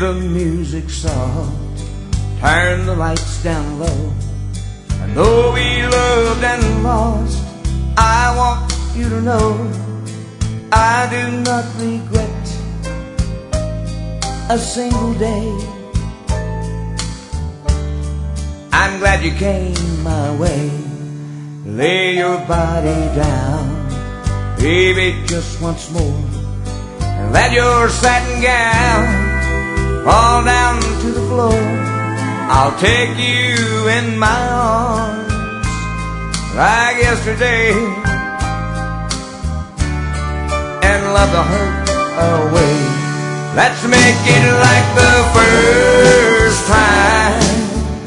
the music soft, turn the lights down low. I know we loved and lost, I want you to know I do not regret a single day. I'm glad you came my way. Lay your body down, baby, just once more, and let your satin gown fall down to the floor. I'll take you in my arms like yesterday and love the hurt away. Let's make it like the first time,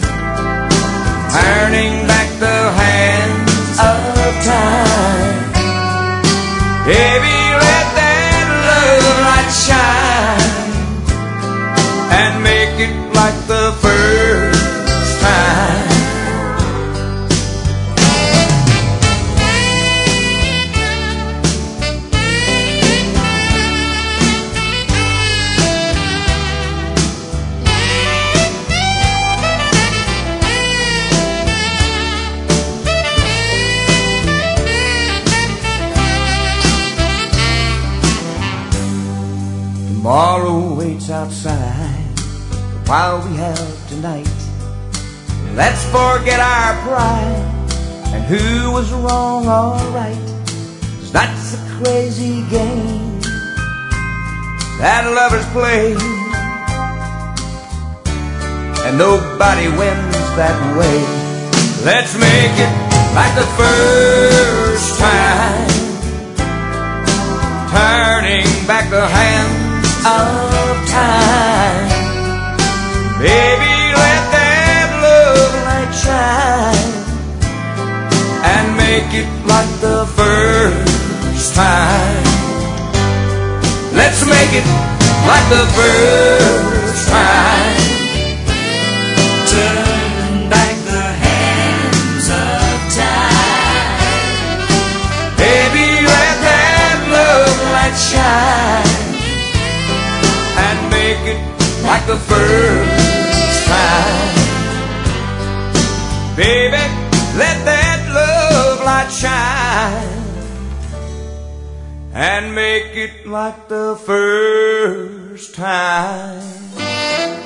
turning back the hands of time. Baby, let that love light shine and make it like the first time. Tomorrow waits outside, but while we have tonight, let's forget our pride and who was wrong or right. 'Cause that's a crazy game that lovers play, and nobody wins that way. Let's make it like the first time, turning back the hands of time. Baby, let that love light shine and make it like the first time. Let's make it like the first time. Turn back the hands of time. Baby, let that love light shine and make it like the first time. Baby, let that love light shine and make it like the first time.